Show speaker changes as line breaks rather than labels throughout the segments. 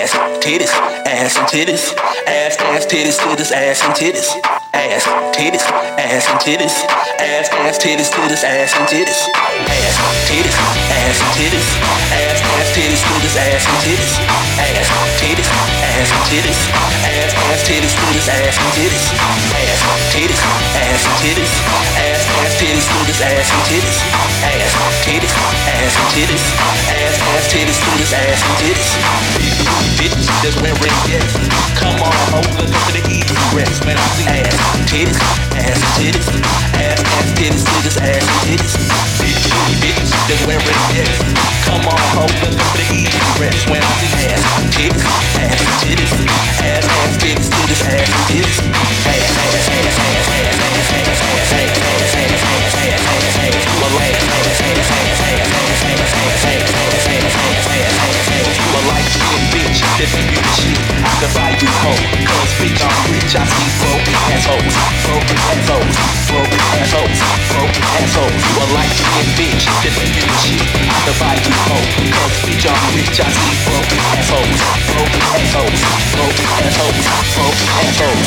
Ass, titties, ass and titties. Ass, titties, titties, ass and titties. Ass, titties, ass and titties. Ass, titties, titties, ass and titties. Ass, titties, ass and titties. Ass, titties, titties, ass and titties. Ass, titties, ass and titties. Ass, titties, titties, ass and titties. Ass, titties, ass and titties. Ass, titties, titties, ass and titties. Ass, titties, ass and titties. Ass, titties, titties, ass and titties. Bitches just wearing yes. Come on, hold look to the easy rest. Man, I see ass, titties, ass and titties. Ass, titties, titties, ass and titties. Bitches just wearing yes. Come on, hold look to the easy rest. When I see ass, titties, ass and titties. Ass, titties, titties, ass and titties. Ass, ass, ass, ass, ass, ass, ass, ass, ass, ass, ass, ass, ass, ass, ass, ass, you a like, ass, ass, ass, ass, ass, ass, ass, ass, ass, ass, ass, you a light skin bitch, this is you shit. I can buy you home, cause bitch I'm rich. I see broke assholes, broke assholes, broke assholes, broke assholes. You a light skin bitch, this is you shit. I can buy you home, cause bitch I'm rich. I see broke assholes, broke assholes, broke assholes, broke assholes.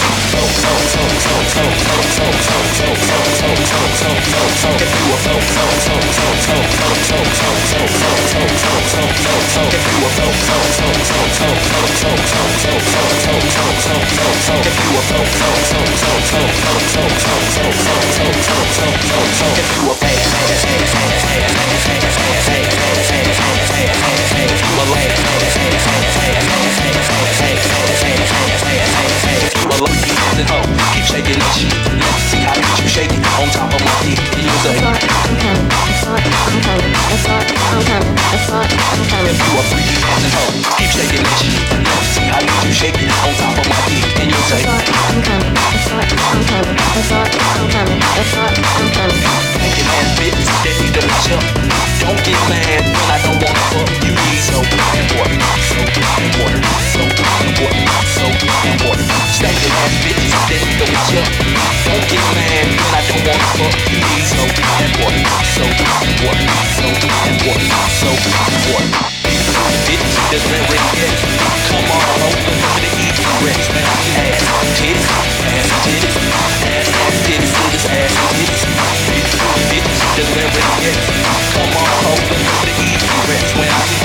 If you a folk, keep shaking that shit. Let's see how you shake it on top of my dick. And you say, I'm coming. If you a freaky ass hoe, keep shaking that shit. Let's see how you shake it on top of my dick. And you say, I'm coming. Making ass bitches that need to watch up. Don't get mad when I don't wanna fuck. You need soap and water, soap and water, soap and water, soap and water. Stinking ass bitches that need to watch up. Don't get mad when I don't wanna fuck. You need soap and water, soap and water, soap and water, soap and water. Bitches just wearing yes. Come on, hold them to the easy rest. Man, ass, titties, ass, titties, ass, titties, titties, ass, titties. Bitches just wearing yes. Come on, hold them to the easy rest. When I see